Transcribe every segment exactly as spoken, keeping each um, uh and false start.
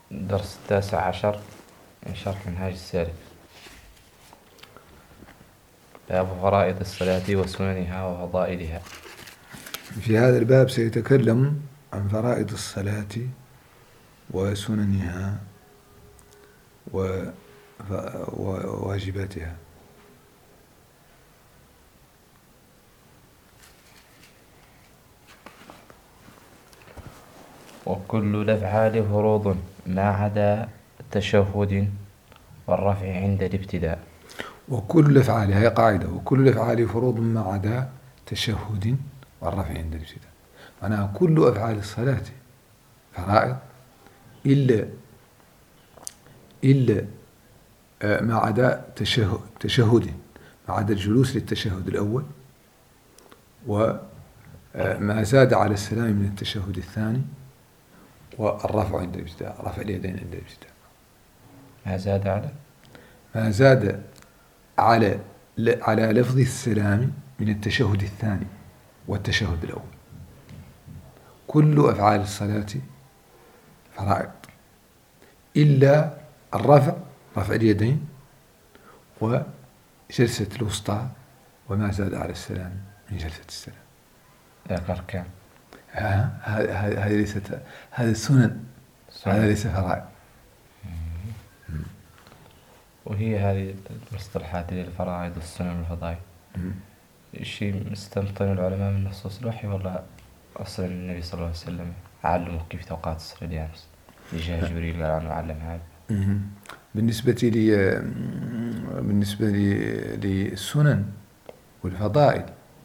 درس التاسع عشر من شرح منهاج السالك. باب فرائض الصلاة وسننها وفضائلها. في هذا الباب سيتكلم عن فرائض الصلاة وسننها وواجباتها. وكل الأفعال فروض ما عدا التشهد والرفع عند الابتداء. وكل الأفعال، هي قاعدة، وكل الأفعال فروض ما عدا تشهد والرفع عند الابتداء. معناها كل أفعال الصلاة فرائض إلا إلا ما عدا تشهد تشهد ما عدا الجلوس للتشهد الأول، وما زاد على السلام من التشهد الثاني، والرفع عند الابتداء، رفع اليدين عند الابتداء. ما زاد على ما زاد على على لفظ السلام من التشهد الثاني والتشهد الأول. كل أفعال الصلاة فرائض إلا الرفع، رفع اليدين، وجلسة الوسطى، وما زاد على السلام من جلسة السلام. ذاك أركان. هذه ليست، هذه سنن، هذا ليس فرائض. وهي هذه المصطلحات للفرائض والسنن والفضائل شيء مستنبطين العلماء من نصوص الوحي، ولا أصلا النبي صلى الله عليه وسلم علمه كيف توقات الصلاة الأمس جاء جبريل قال عنه علم هذا؟ بالنسبة لي بالنسبة لي للسنن والفضائل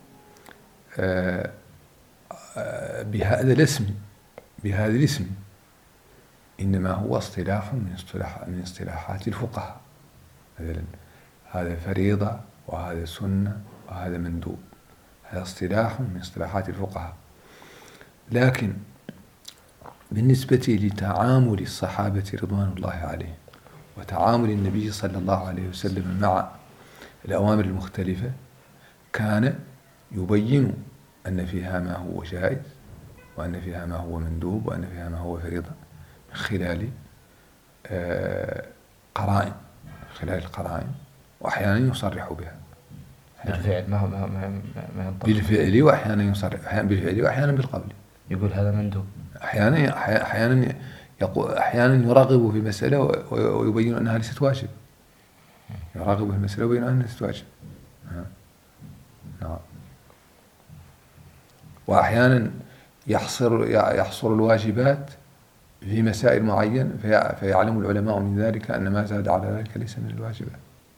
بهذا الاسم بهذا الاسم إنما هو اصطلاح من اصطلاح من اصطلاحات الفقهاء. مثلا هذا فريضة، وهذا سنة، وهذا مندوب. هذا اصطلاح من اصطلاحات الفقهاء. لكن بالنسبة لتعامل الصحابة رضوان الله عليهم وتعامل النبي صلى الله عليه وسلم مع الأوامر المختلفة، كان يبين أن فيها ما هو جائز، وأن فيها ما هو مندوب، وأن فيها ما هو فريضة، من خلال قرائن خلال القرائن وأحيانا يصرح بها بالفعل، ما ما ما ما ينطق بالفعل، وأحيانا يصرح، أحيانا بالفعل وأحيانا بالقول. يقول هذا مندوب، أحيانا أحيانا يقول، أحيانا يراغب في مسألة ويبين أنها ليست واجب، يراغب في المسألة ويبين أنها ليست واجب. نعم. وأحيانا يحصر يحصر الواجبات في مسائل معين، فيعلم العلماء من ذلك أن ما زاد على ذلك ليس من الواجبات.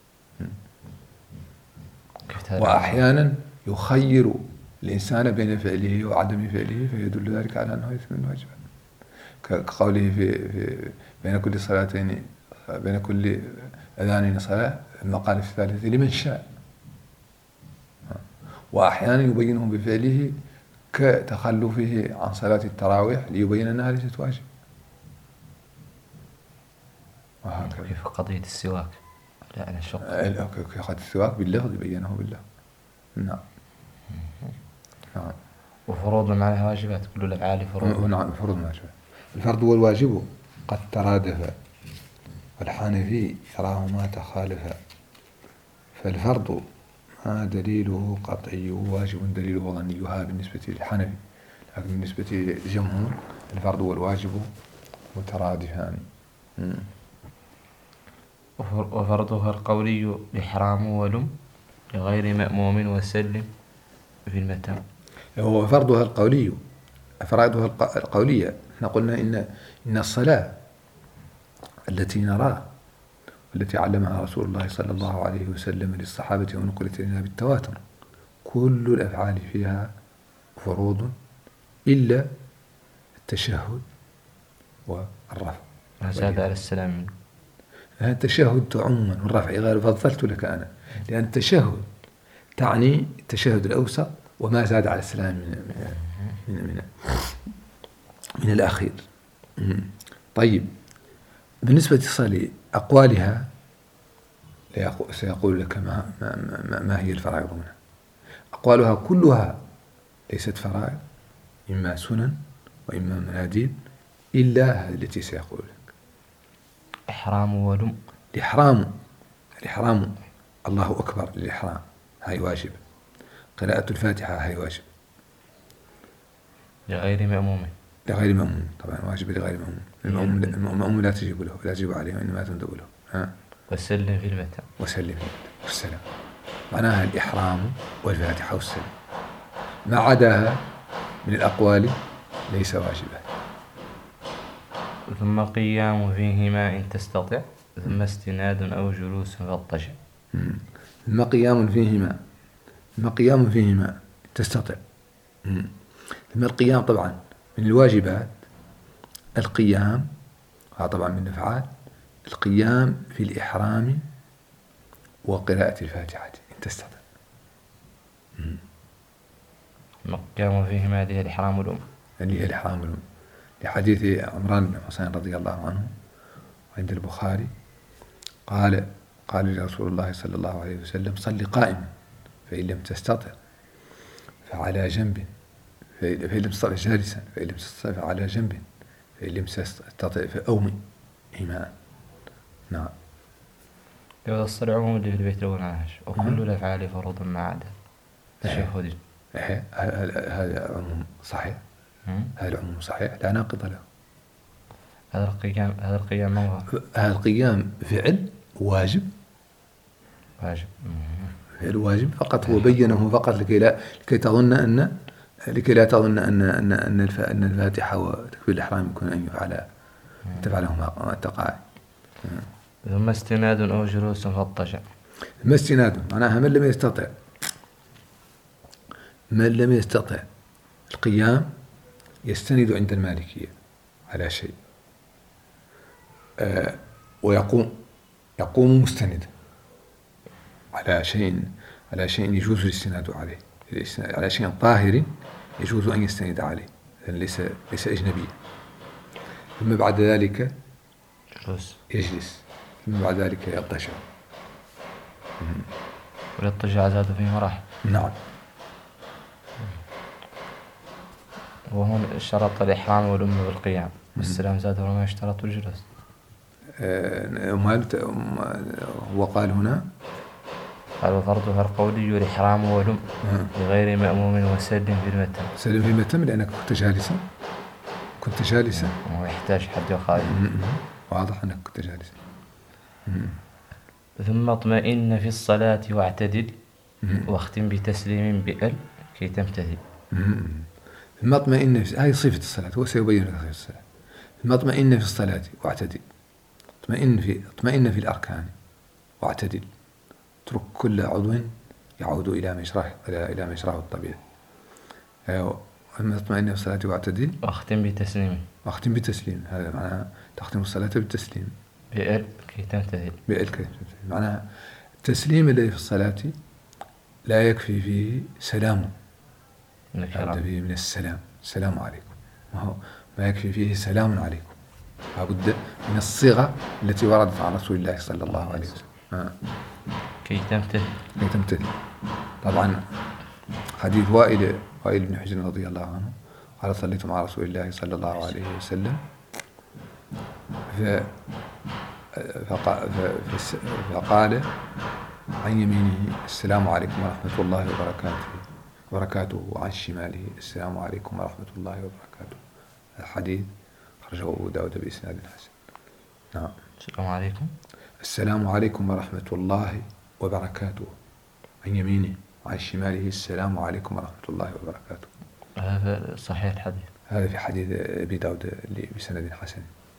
وأحيانا يخير الإنسان بين فعله وعدم فعله، فيدل ذلك على أنه ليس من الواجبات، كقوله في, في بين كل صلاتين بين كل أذانين صلاة، ثم قال في الثالثة لمن شاء. وأحيانا يبينه بفعله كتخلفه عن صلاة التراويح ليبين أنها ليست واجب. وهكذا في قضية السواك، لا أنا شق في قضية السواك باللفظ يبينه باللفظ. نعم. نعم. وفروض معناها واجبات، كل الأفعال فروض. نعم، فروض واجبات. الفرض والواجب قد ترادفا، والحنفي يراهما تخالفا. فالفرض ما دليله قطعي، واجب دليله ظني. هذا بالنسبة للحنفي، لكن بالنسبة للجمهور الفرض والواجب مترادفان. وفرضها القولي بحرام ولم لغير مأموم وسلم في المتام. هو فرضها القولي، فرائضها القولية. احنا قلنا إن إن الصلاة التي نراها والتي علمها رسول الله صلى الله عليه وسلم للصحابة ونقلت لنا بالتواتر، كل الأفعال فيها فروض إلا التشهد والرفع. ما زاد على السلام منه. التشهد عموما والرفع غير، فضلت لك أنا، لأن التشهد تعني التشهد الأوسط وما زاد على السلام من من من, من الأخير. طيب، بالنسبة لأقوالها سيقول لك ما, ما, ما, ما هي الفرائض منها. أقوالها كلها ليست فرائض، إما سنن وإما مناديب، إلا هذه التي سيقول لك. إحرام ولم. الإحرام الإحرام الله أكبر للإحرام هاي واجب. قراءة الفاتحة هاي واجب لغير مأموم. لغير مأموم طبعا واجب لغير مأموم. المأموم المأموم لا تجب له لا تجب عليه وإنما تندب له. ها وسلم في المتى. وسلم والسلام معناها الإحرام والفاتحة والسلام، ما عداها من الأقوال ليس واجبا. ثم قيام فيهما إن تستطع، ثم استناد أو جلوس فاضطجع. ثم قيام فيهما ثم قيام فيهما تستطع. ثم القيام طبعا من الواجبات، القيام هذا طبعا من الأفعال، القيام في الإحرام وقراءة الفاتحة إن تستطع. ثم قيام فيهما هذه الإحرام والأم اللي هي الإحرام والأم، لحديث عمران بن حسين رضي الله عنه عند البخاري قال قال لي رسول الله صلى الله عليه وسلم صل قائما فإن لم تستطع فعلى جنب، فإن لم تستطع جالسا فإن لم تستطع فعلى جنب فإن لم تستطع فأومي إيماء. نعم. لو الصلاة عموما اللي في البيت لو نعاش وكل الأفعال فروض ما عدا التشهد. هذا عموم صحيح. هذا العموم صحيح لا ناقض له. هذا القيام هذا القيام ما هو؟ هذا القيام فعل واجب واجب فعل واجب فقط، هو بينه فقط لكي لا لكي تظن أن لكي لا تظن أن أن أن أن الفاتحة وتكبير الإحرام يكون أن يفعل تفعلهما التقاعد. ثم استناد أو جلوس فاضطجع. ثم استناد معناها من لم يستطع من لم يستطع القيام يستند عند المالكية على شيء آه ويقوم يقوم مستند على شيء على شيء يجوز الاستناد عليه، على شيء طاهر يجوز أن يستند عليه ليس ليس أجنبيا. ثم بعد ذلك جلوس يجلس، ثم بعد ذلك يضطجع. والاضطجاع زاد فيه مراحل. نعم. وهون اشترط الإحرام والأم بالقيام، والسلام زاد وما اشترط الجلوس. أه هو قال هنا قال وفرضها القولي الإحرام والأم لغير مأموم وسلم في المتم. سلم في المتم لأنك كنت جالسا كنت جالسا ويحتاج حد يقال. واضح أنك كنت جالسا. ثم اطمئن في الصلاة واعتدل واختم بتسليم بأل كي تمتثل. ثم اطمئن في هذه صفة الصلاة، هو سيبين لك صفة الصلاة. ثم اطمئن في الصلاة واعتدل، اطمئن في اطمئن في الأركان واعتدل، اترك كل عضو يعود إلى مجراه إلى إلى مجراه الطبيعي. ثم اطمئن في الصلاة واعتدل واختم بتسليم واختم بتسليم، هذا معناها تختم الصلاة بالتسليم بأل كي تمتثل. بأل كي تمتثل معناها التسليم الذي في الصلاة لا يكفي فيه سلام، لابد فيه من السلام، السلام عليكم، ما هو ما يكفي فيه سلام عليكم، لابد من الصيغة التي وردت عن رسول الله صلى الله عليه وسلم. آه. كي تمتثل كي تمتثل. طبعا حديث وائل وائل بن حجر رضي الله عنه قال صليت مع رسول الله صلى الله عليه وسلم فقال عن يمينه السلام عليكم ورحمة الله وبركاته وبركاته وعن شماله السلام عليكم ورحمة الله وبركاته. الحديث خرجه أبو داود بإسناد حسن. نعم. السلام عليكم السلام عليكم ورحمة الله وبركاته عن يمينه وعن شماله السلام عليكم ورحمة الله وبركاته. هذا صحيح الحديث، هذا في حديث أبي داود اللي بسند حسن.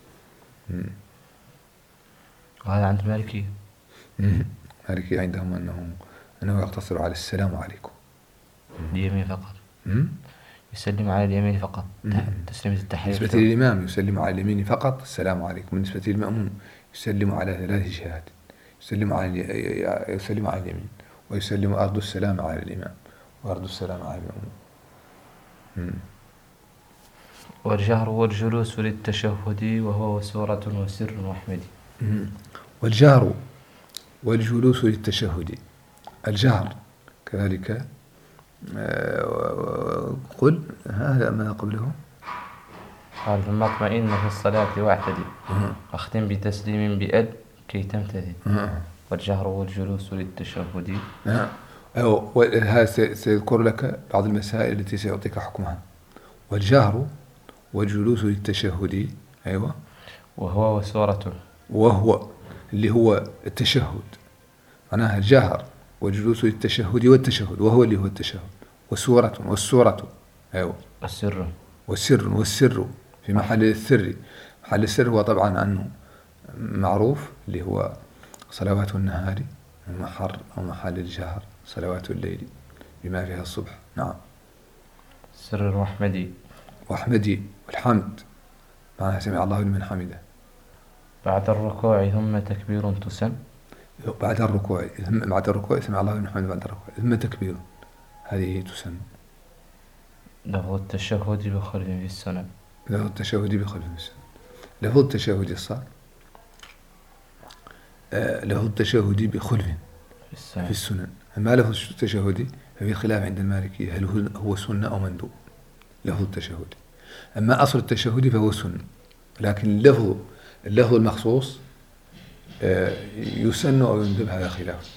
وهذا عند المالكية. المالكية عندهم أنه أنه يقتصر على السلام عليكم اليمين فقط. مم. يسلم على اليمين فقط تسليمة التحية. بالنسبة للإمام يسلم على اليمين فقط السلام عليكم، بالنسبة للمأموم يسلم على ثلاث جهات، يسلم على يسلم على اليمين ويسلم أرض السلام على الإمام وأرض السلام على المأموم. والجهر والجلوس للتشهد وهو سورة وسر وأحمد. والجهر والجلوس للتشهد، الجهر كذلك قل هذا ما قبله قال ثم اطمئن في الصلاة واعتدل أختم بتسليم بأد كي تمتثل والجهر والجلوس للتشهد. نعم. هذا سيذكر لك بعض المسائل التي سيعطيك حكمها. والجهر والجلوس للتشهد. أيوة. وهو وسورة. وهو اللي هو التشهد، معناها الجهر والجلوس للتشهد والتشهد، وهو اللي هو التشهد. وسورة والسورة. أيوة. والسر. والسر والسر في محل السر. محل السر هو طبعا عنه معروف اللي هو صلوات النهار، ومحر أو محل الجهر صلوات الليل بما فيها الصبح. نعم. سر وأحمدي. وأحمدي والحمد معناها سمع الله لمن حمده. بعد الركوع ثم تكبير تسن. بعد الركوع بعد الركوع سمع الله لمن حمده بعد الركوع ثم تكبير، هذه تسن. لفظ التشهد بخلف في السنن. لفظ التشهد بخلف في السنن. لفظ التشهد الصار آه لفظ التشهد بخلف في السنن. أما لفظ التشهد ففي خلاف عند المالكية هل هو سنة أو مندوب. لفظ التشهد، أما أصل التشهد فهو سنة، لكن اللفظ اللفظ المخصوص آه يسن أو يندب، هذا خلاف.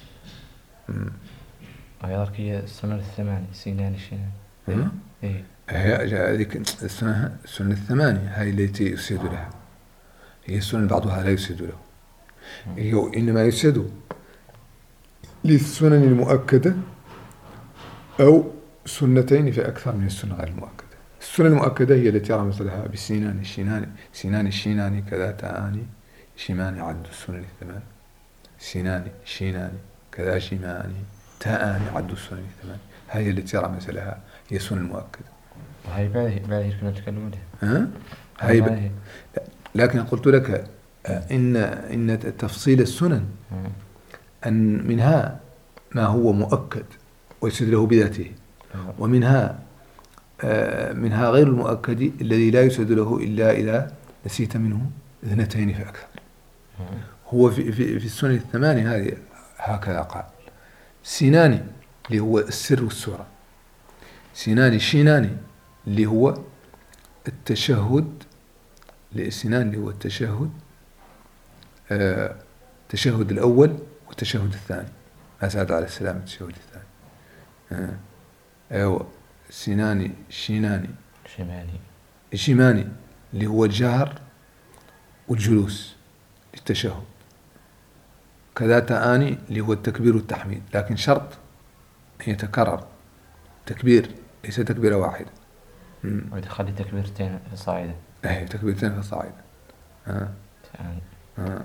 أيضا هي السنن الثمانية سنان الشنان. إيه. هذيك السنة السنة الثمانية هاي التي يسد لها، هي السنن بعضها لا يسد له. هي إنما يسد للسنن المؤكدة أو سنتين في أكثر من السنة غير المؤكدة. السنن المؤكدة هي التي يرى مثلها بالسنان الشينان سنان الشينان كذا تآني شيمان عد السنن الثمان. سنان شينان كذا شيمان تآني عد السنن الثمان، هذه التي يرى مثلها هي السنن المؤكدة. وهي بعد بعد كنا نتكلم عنها. ها؟ هي ب... لكن قلت لك إن إن تفصيل السنن أن منها ما هو مؤكد ويسد له بذاته، ومنها منها غير المؤكد الذي لا يسد له إلا إذا نسيت منه اثنتين فأكثر. هو في في في السنن الثمانية هذه هكذا قال: سناني اللي هو السر والسورة، سناني شيناني اللي هو التشهد، السنان اللي هو التشهد آه التشهد الأول والتشهد الثاني، ما زاد على السلام التشهد الثاني. آه. أيوة. سناني شيناني شماني شيماني اللي هو الجهر والجلوس للتشهد، كذا تآني اللي هو التكبير والتحميد، لكن شرط أن يتكرر تكبير، ليس تكبيرة واحدة. ويدخل تكبيرتين في الصاعدة. ايه تكبيرتين في الصاعدة. ها يعني ها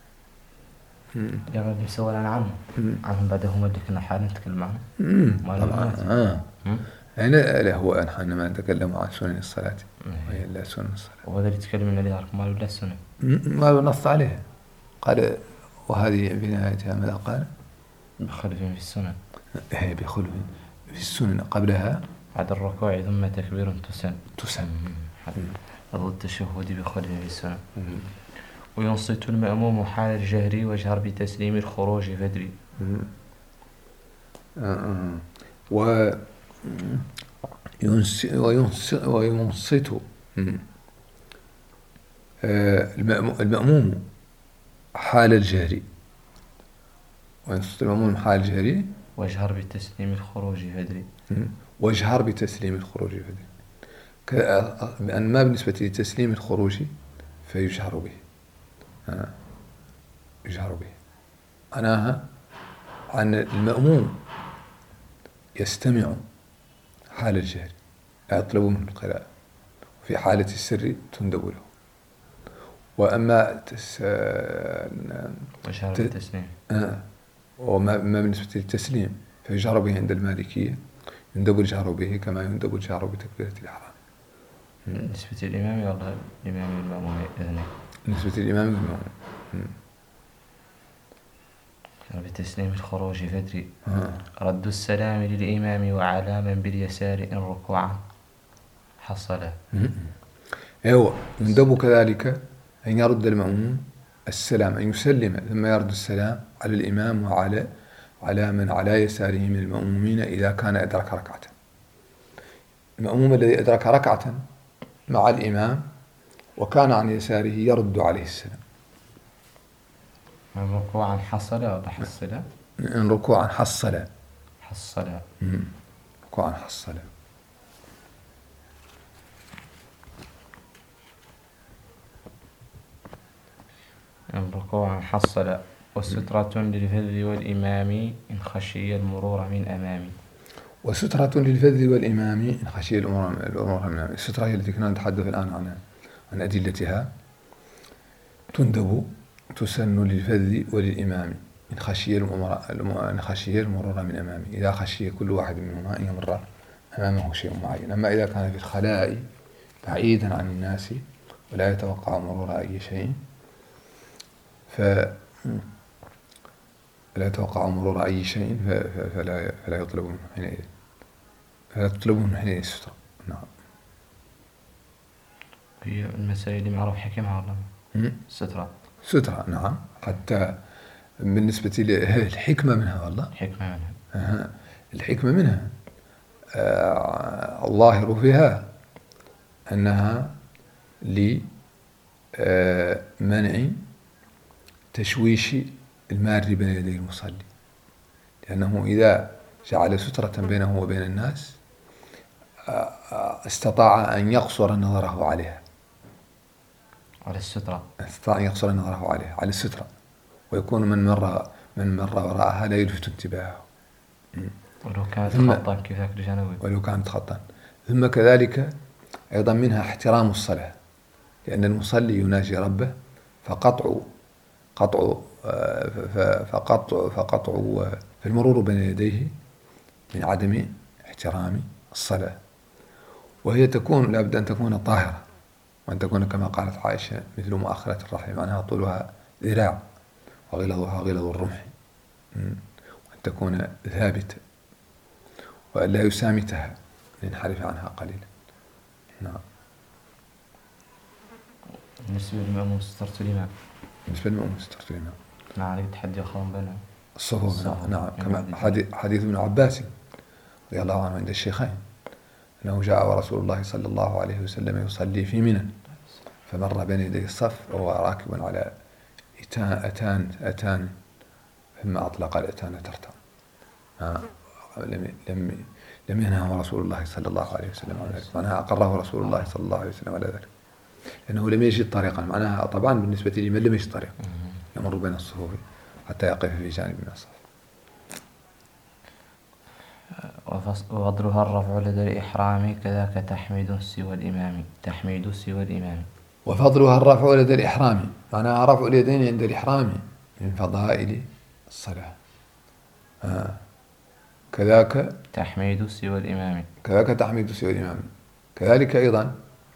يا رب نسوي أنا عنهم عنهم بعدهم اللي كنا حال نتكلم عنهم. طبعا. اه يعني لا هو نحن ما نتكلم عن سنن الصلاة وهي لا سنن الصلاة، وهذا اللي يتكلم من اللي يعرف ما له السنة ما نص عليه. قال وهذه في نهايتها ماذا قال؟ بخلف في السنن. هي بخلف في السنن قبلها بعد الركوع ثم تكبير تسن تسن لفظ التشهد بخلف في السنن. وينصت المأموم حال الجهر واجهر بتسليم الخروج فدري. و وينصت المأموم حال الجهر، وينصت المأموم حال الجهر واجهر بتسليم الخروج فدري. واجهر بتسليم الخروج فدري، لأن ما بالنسبة لتسليم الخروج فيجهر به. آه. يجهر به معناها عن المأموم يستمع حال الجهر، يطلب منه القراءة، وفي حالة السر تندب له. وأما تس... وجهر بالتسليم آه. وما ما بالنسبة للتسليم فيجهر به عند المالكية، يندب الجهر به كما يندب الجهر بتكبيرة الإحرام. بالنسبة للإمام والله الإمام والمأموم إذن. بالنسبة للإمام والمأموم بتسليم الخروج فدري. آه. رد السلام للإمام وعلى من باليسار إن ركوعا حصل. أيوة. يندب كذلك أن يرد المأموم السلام، أن يسلم ثم يرد السلام على الإمام وعلى على من على يساره من المأمومين إذا كان أدرك ركعة. المأموم الذي أدرك ركعة مع الإمام، وكان عن يساره يرد عليه السلام. من ركوعا حصل ولا حصل؟ إن ركوعا حصل. حصل. ركوعا حصل. إن ركوعا حصل. وسترة للفذ والإمام إن خشي المرور من أمامي. وسترة للفذ والإمام إن خشي الأمور من أمامي. السترة هي التي كنا نتحدث الآن عن عن أدلتها. تندب تسن للفذ وللإمام إن خشي الأمور إن خشي المرور من أمامي، إذا خشي كل واحد منهما أن يمر أمامه شيء معين. أما إذا كان في الخلاء بعيدا عن الناس ولا يتوقع مرور أي شيء، ف لا يتوقع مرور أي شيء فلا فلا يطلب منه حينئذ فلا تطلب منه حينئذ السترة. نعم. هي المسائل اللي معروف حكمها والله. السترة. سترة نعم. حتى بالنسبة للحكمة منها والله. الحكمة منها. أه. الحكمة منها آه الظاهر فيها أنها لمنع تشويش المار بين يدي المصلي، لأنه إذا جعل سترة بينه وبين الناس استطاع أن يقصر نظره عليها. على السترة. استطاع أن يقصر نظره عليها على السترة، ويكون من مر من مر وراءها لا يلفت انتباهه. ولو كانت خطا كيف ذاك الجانب. ولو كانت خطا. ثم كذلك أيضا منها احترام الصلاة، لأن المصلي يناجي ربه، فقطع قطع فقطع فقطع فالمرور بين يديه من عدم احترام الصلاة. وهي تكون لابد أن تكون طاهرة، وأن تكون كما قالت عائشة مثل مؤخرة الرحل، معناها طولها ذراع وغلظها غلظ الرمح، وأن تكون ثابتة وأن لا يسامتها لينحرف عنها قليلا. نعم. بالنسبة للمأموم سترة الإمام. بالنسبة للمأموم سترة الإمام. نعم، عليك تحدي أخوان بينهم. الصفوف. نعم. نعم. كما حديث, حديث ابن عباس رضي الله عنه عند الشيخين أنه جاء ورسول الله صلى الله عليه وسلم يصلي في منى، فمر بين يدي الصف وهو راكب على أتان أتان أتان ثم أطلق الأتان ترتع. لم لم لم ينهى رسول الله صلى الله عليه وسلم على ذلك، معناها أقره رسول الله صلى الله عليه وسلم على ذلك، لأنه لم يجد طريقا. معناها طبعا بالنسبة لمن لم يجد طريقا يمر بين الصفوف حتى يقف في جانب من الصف. وفضلها الرفع لدى الإحرام كذاك تحميد سوى الإمام. تحميد سوى الإمام. وفضلها الرفع لدى الإحرام، معناها رفع اليدين عند الإحرام من فضائل الصلاة. آه. كذاك تحميد سوى الإمام. كذاك تحميد سوى الإمام. كذلك أيضا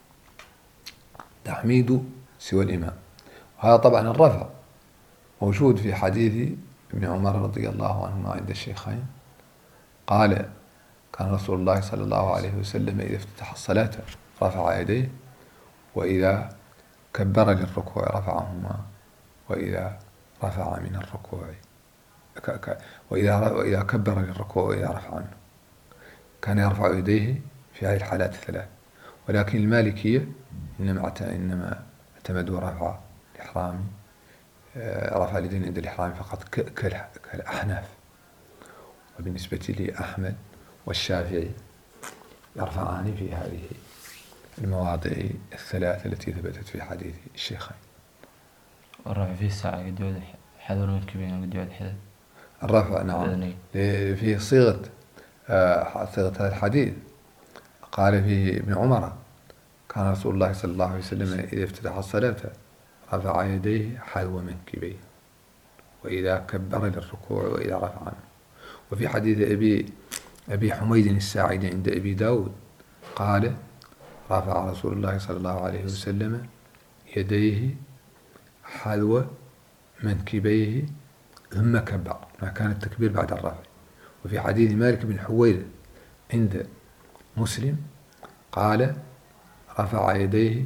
تحميد سوى الإمام. وهذا طبعا الرفع موجود في حديث ابن عمر رضي الله عنهما عند الشيخين، قال كان رسول الله صلى الله عليه وسلم إذا افتتح الصلاة رفع يديه، وإذا كبر للركوع رفعهما، وإذا رفع من الركوع وإذا وإذا كبر للركوع وإذا رفع منه كان يرفع يديه في هذه الحالات الثلاث. ولكن المالكية إنما إنما اعتمدوا رفع الإحرام رفع اليدين عند الإحرام فقط كالأحناف. وبالنسبة لأحمد والشافعي يرفعان في هذه المواضع الثلاث التي ثبتت في حديث الشيخين. الرفع في الساعة قد يعود حذر من كبير قد يعود حذر. الرفع نعم فيه صيغة صيغة هذا الحديث قال فيه ابن عمر كان رسول الله صلى الله عليه وسلم إذا افتتح الصلاة رفع يديه حذو منكبيه، وإذا كبر للركوع وإذا رفع عنه. وفي حديث أبي أبي حميد الساعدي عند أبي داود قال رفع رسول الله صلى الله عليه وسلم يديه حذو منكبيه ثم كبر، ما كان التكبير بعد الرفع. وفي حديث مالك بن حويرث عند مسلم قال رفع يديه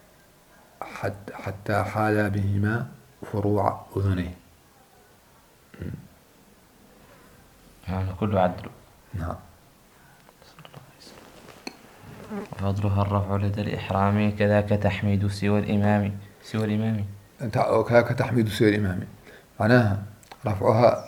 حتى حال بهما فروع أذنيه. يعني كله عدل. نعم. وفضلها الرفع لدى الإحرام كذاك تحميد سوى الإمام سوى الإمام كذاك تحميد سوى الإمام، معناها رفعها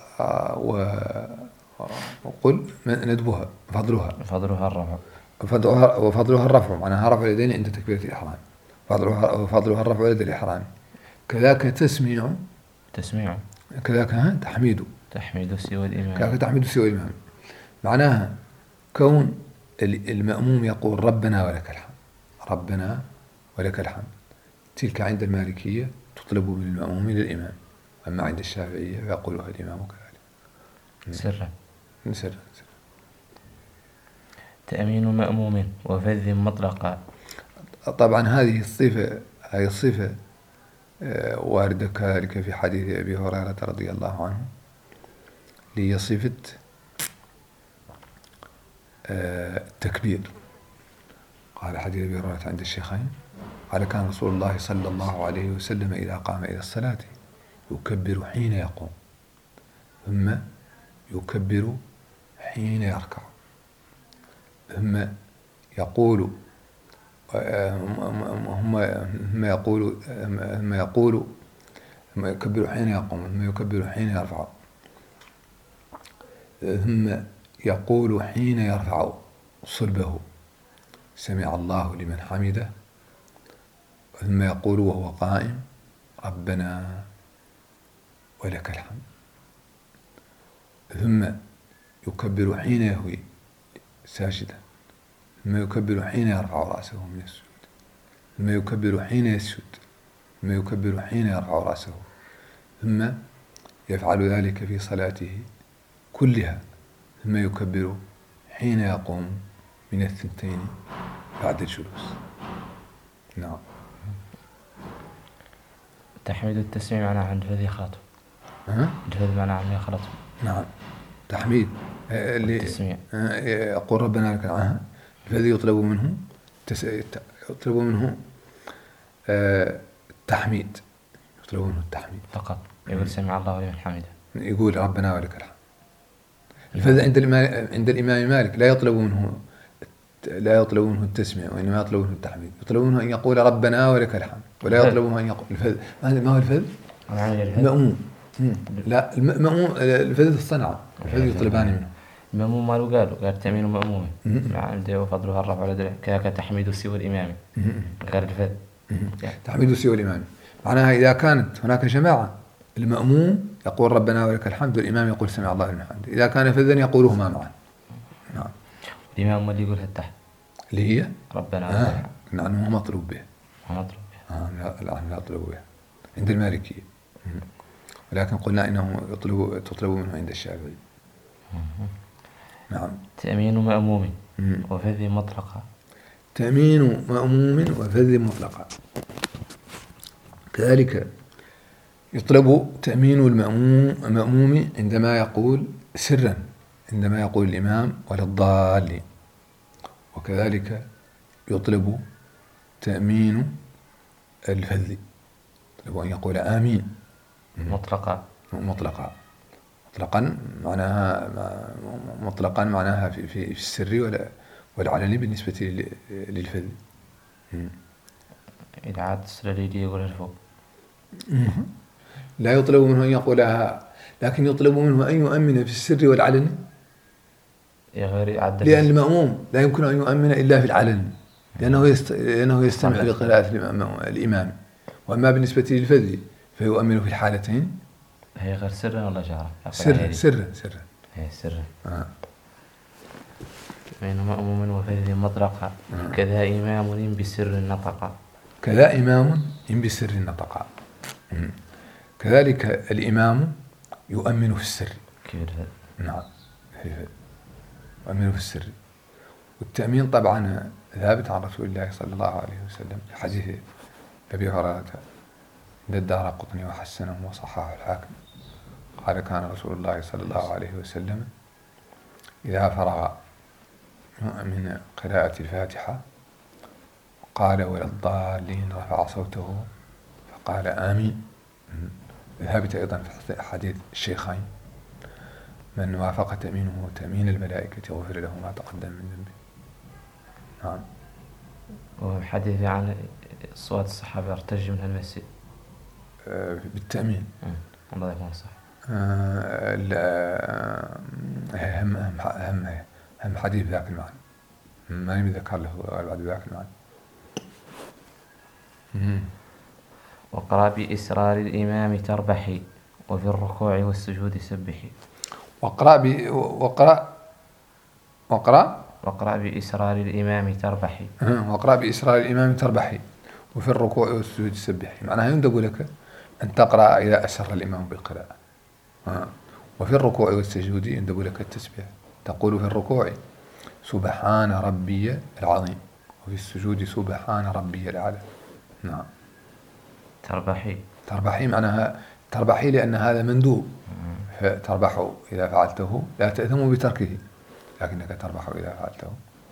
وقل ندبها فضلها فضلها الرفع وفضلها, وفضلها الرفع، معناها رفع اليدين عند تكبيرة الإحرام، فضلها وفضلها الرفع لدى الإحرام. كذاك تسميع تسميع كذاك تحميد تحميد سوى الإمام كذاك تحميد سوى الإمام، معناها كون المأموم يقول ربنا ولك الحمد، ربنا ولك الحمد، تلك عند المالكية تطلب من المأموم للإمام، أما عند الشافعية يقولها الإمام كذلك سرا سرا. تأمين مأموم وفذ مطلقا. طبعا هذه الصفة هذه الصفة واردة كذلك في حديث أبي هريرة رضي الله عنه، لي صفة التكبير. قال حديث أبي هريرة عند الشيخين قال كان رسول الله صلى الله عليه وسلم إذا قام إلى الصلاة يكبر حين يقوم، ثم يكبر حين يركع، ثم يقول ثم يقول ثم يقول ثم يكبر حين يقوم، ثم يكبر حين يرفع، ثم يقول حين يرفع صلبه سمع الله لمن حمده، ثم يقول وهو قائم ربنا ولك الحمد، ثم يكبر حين يهوي ساجدا، ثم يكبر حين يرفع رأسه من السجود، ثم يكبر حين يسجد، ثم يكبر حين يرفع رأسه، ثم يفعل ذلك في صلاته كلها، ثم يكبر حين يقوم من الثنتين بعد الجلوس. نعم. تحميد التسميع معناه عند الذي خلطه. ها؟ الفذ معناه عند خلطه. نعم. تحميد اللي التسميع. يقول ربنا لك الحمد، الذي يطلب منه تس... يطلب منه التحميد، يطلب منه التحميد فقط. يقول سمع الله لمن حمده، يقول ربنا ولك الحمد. الفذ عند الإمام عند الإمام مالك لا يطلب منه لا يطلب منه التسميع، وإنما يطلب منه التحميد، يطلب منه أن يقول ربنا ولك الحمد، ولا يطلب منه أن يقول الفذ. ما هو الفذ؟ المأموم. لا المأموم الفذ الصنعة، الفذ يطلبان منه. المأموم ماله قالوا قال تأمين مأموم عنده وفضلها الرفع على ذلك كذاك تحميد سوى الإمام غير الفذ. تحميد سوى الإمام معناها إذا كانت هناك جماعة المأموم يقول ربنا ولك الحمد والإمام يقول سمع الله لمن حمده، إذا كان فذا يقولهما معا. نعم. الإمام اللي يقولها تحت اللي هي ربنا ولك الحمد، نعم هو مطلوب به. هو مطلوب به. آه لا الآن لا يطلب به عند المالكية، ولكن قلنا إنه يطلب تطلب منه عند الشافعي. نعم. تأمين مأموم وفذ مطلقا. تأمين مأموم وفذ مطلقا، كذلك يطلب تأمين المأموم عندما يقول سرا، عندما يقول الإمام ولا الضالين، وكذلك يطلب تأمين الفذ، يطلب أن يقول آمين مطلقا. مطلقا مطلقا معناها مطلقا معناها في في السر والعلني بالنسبة للفذ. إذا عاد السلالي يقول الفوق لا يطلب منه أن يقولها، لكن يطلب منه أن يؤمن في السر والعلن، لأن المأموم لا يمكن أن يؤمن إلا في العلن، لأنه يست... لأنه يستمع لقراءة الإمام، وأما بالنسبة للفذ فيؤمن في الحالتين. هي غير سرا ولا جهرا؟ سرا سرا سرا. هي سرا. آه. بين مأموم وفذ مطلقا. آه. كذا إمام بسر نطقا. كذا إمام بسر نطقا. كذلك الإمام يؤمن في السر. كيف الفذ؟ نعم يؤمن في السر. والتأمين طبعا ثابت عن رسول الله صلى الله عليه وسلم في حديث أبي هريرة عند الدارقطني وحسنه وصححه الحاكم، قال كان رسول الله صلى الله عليه وسلم إذا فرغ من قراءة الفاتحة قال ولا الضالين رفع صوته فقال آمين. ثابت أيضا في حديث الشيخين من وافق تأمينه تأمين الملائكة غفر له ما تقدم من ذنبه. نعم. وحديث عن أصوات الصحابة يرتج من المسجد. آه، بالتأمين. الله يكون صح. آه، لا، أهم أهم أهم أهم حديث ذاك المعنى، ما يذكر له بعد ذاك المعنى. وقرأ بإسرار الإمام تربحي، وفي الركوع والسجود سبحي. وقرأ ب... وقرأ وقرأ وقرأ بإسرار الإمام تربحي. وقرأ بإسرار الإمام تربحي، وفي الركوع والسجود سبحي. معناها يندب لك أن تقرأ إذا أسر الإمام بالقراءة. وفي الركوع والسجود يندب لك التسبيح، تقول في الركوع سبحان ربي العظيم، وفي السجود سبحان ربي الأعلى. نعم. تربحي. تربحي معناها تربحي لأن هذا مندوب، فتربح إذا فعلته، لا تأثم بتركه، لكنك تربح إذا فعلته.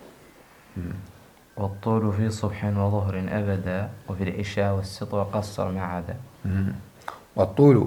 والطول في صبح وظهر أبدا، وفي العشاء والسط وقصر ما عدا. والطول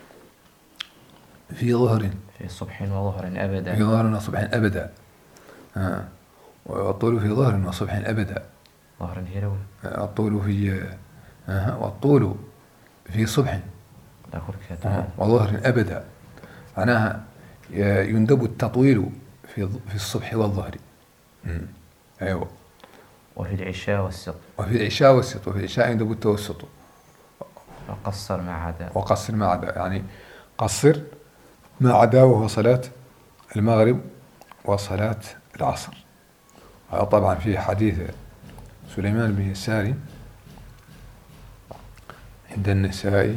في ظهر في صبح وظهر أبدا. في ظهر وصبح أبدا. آه. والطول في ظهر وصبح أبدا. ظهر هيروي. الطول في آه. والطول في صبح آه. وظهر أبدا، معناها يندب التطويل في في الصبح والظهر. أيوة. وفي العشاء والسط. وفي العشاء والسط. وفي العشاء يندب التوسط. وقصر ما عدا. وقصر ما عدا، يعني قصر ما عدا، وهو صلاة المغرب وصلاة العصر. طبعا في حديث سليمان بن يسار عند النسائي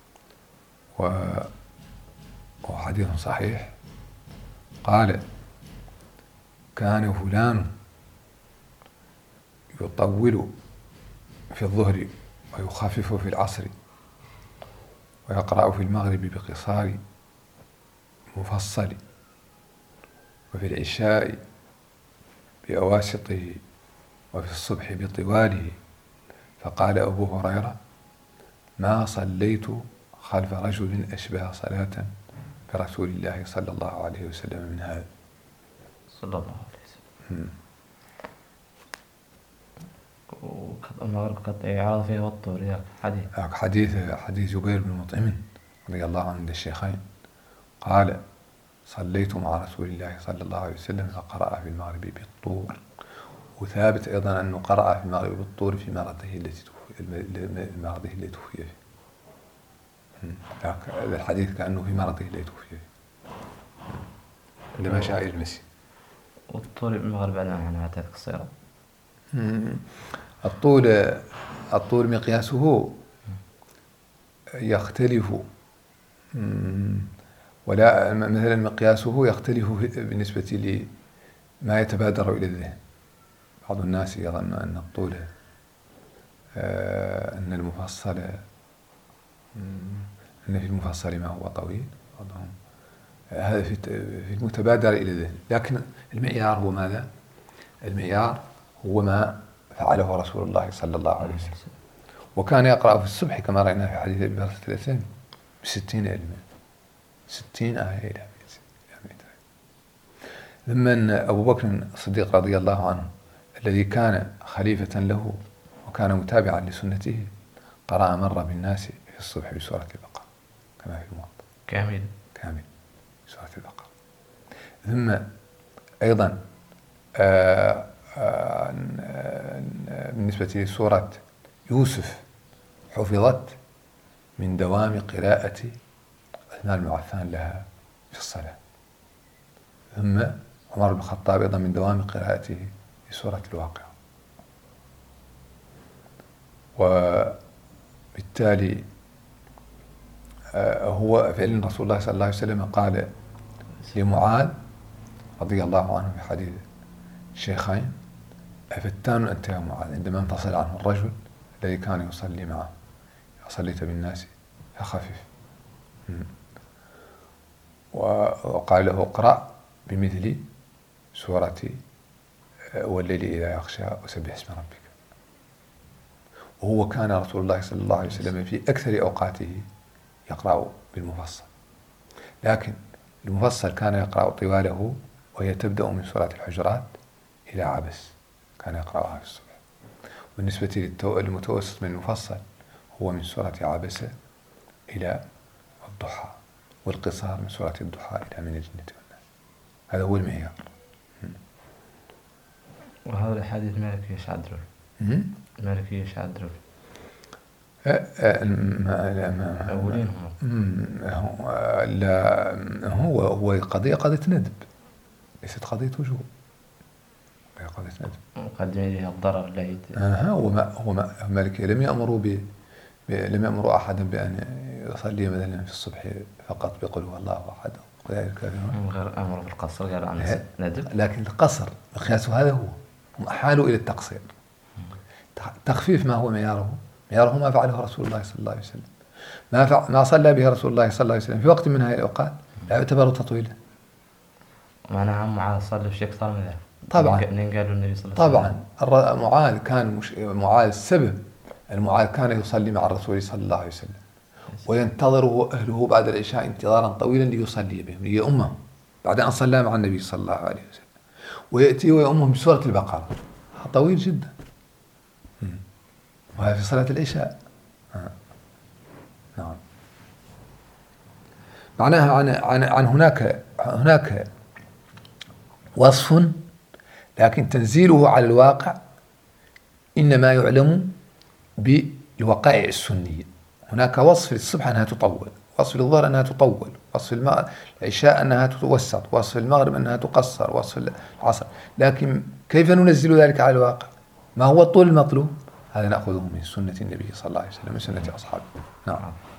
وحديث صحيح، قال كان فلان يطول في الظهر ويخفف في العصر، ويقرأ في المغرب بقصار مفصل، وفي العشاء بأواسطه، وفي الصبح بطواله. فقال أبو هريرة ما صليت خلف رجل أشبه صلاة برسول الله صلى الله عليه وسلم من هذا. صلى الله عليه وسلم. المغرب قد إعارة فيه والطور. ياك حديث حديث حديث جبير بن مطعم رضي الله عنه عند الشيخين، قال صليت مع رسول الله صلى الله عليه وسلم فقرأ في المغرب بالطور. وثابت أيضا أنه قرأ في المغرب بالطور في مرضه التي مرضه التي توفي فيه. هذا الحديث كأنه في مرضه التي توفي فيه لما شاء المسجد. والطول بالمغرب عن هذه القصيرة. الطول الطول مقياسه يختلف، ولا مثلا مقياسه يختلف بالنسبة لما يتبادر إلى الذهن. بعض الناس يظن أن الطول أن المفصل أن في المفصل ما هو طويل، بعضهم هذا في المتبادر إلى الذهن. لكن المعيار هو ماذا؟ المعيار هو ما فعله رسول الله صلى الله عليه وسلم، وكان يقرأ في الصبح كما رأينا في حديث أبي هريرة الثلاثين بستين علما، ستين آية إلى مئة آية. لما أبو بكر الصديق رضي الله عنه الذي كان خليفة له وكان متابعا لسنته قرأ مرة بالناس في الصبح بسورة البقرة كما في الموطأ كامل كامل سورة البقرة. ثم أيضا آآ آآ بالنسبة لسورة يوسف حفظت من دوام قراءة عثمان بن عفان لها في الصلاة. ثم عمر بن الخطاب أيضا من دوام قراءته في سورة الواقعة. وبالتالي هو فعلا رسول الله صلى الله عليه وسلم قال لمعاذ رضي الله عنه في حديث الشيخين أفتان أنت يا معاذ، عندما انفصل عنه الرجل الذي كان يصلي معه صليت بالناس فخفف. وقال له اقرأ بمثل سورة والليل إذا يغشى وسبح اسم ربك. وهو كان رسول الله صلى الله عليه وسلم في أكثر أوقاته يقرأ بالمفصل، لكن المفصل كان يقرأ طواله وهي تبدأ من سورة الحجرات إلى عبس، كان يقرأها في الصبح. بالنسبة للمتوسط من المفصل هو من سورة عبسة إلى الضحى، والقصار من سورة الضحى إلى من الجنة والناس. هذا هو المعيار. وهذا الحديث مالك ايش عدله؟ مالك ايش عدله؟ أولين هم لا، هو هو قضية قضية ندب، ليست قضية وجوب، هي قضية ندب. قد يجي الضرر العيد. آه هو ما هو ما مالك لم يأمروا ب لم يأمروا أحدا بأن يصلي مثلا في الصبح فقط بقول هو الله أحد وذلك غير أمر بالقصر، قالوا عن ندب. لكن القصر مقياس هذا هو، هم حالوا إلى التقصير. تخفيف ما هو معياره، معياره ما فعله رسول الله صلى الله عليه وسلم، ما فع... ما صلى به رسول الله صلى الله عليه وسلم في وقت من هذه الأوقات لا يعتبر تطويلا. معناها معاذ صلى في شيء أكثر من ذلك طبعا. منين قالوا النبي صلى الله عليه وسلم؟ طبعا معاذ كان مش... معاذ السبب، المعاذ كان يصلي مع الرسول صلى الله عليه وسلم وينتظره أهله بعد العشاء انتظارا طويلا ليصلي بهم ليؤمهم بعد أن صلى مع النبي صلى الله عليه وسلم، ويأتي ويؤمهم بسورة البقرة، طويل جدا، وهذا في صلاة العشاء. آه. نعم. معناها عن عن عن هناك هناك وصف، لكن تنزيله على الواقع إنما يعلم بالوقائع السنية. هناك وصف للصبح أنها تطول، وصف للظهر أنها تطول، وصف العشاء أنها تتوسط، وصف المغرب أنها تقصر، وصف العصر، لكن كيف ننزل ذلك على الواقع؟ ما هو الطول المطلوب؟ هذا نأخذه من سنة النبي صلى الله عليه وسلم، من سنة أصحابه. نعم.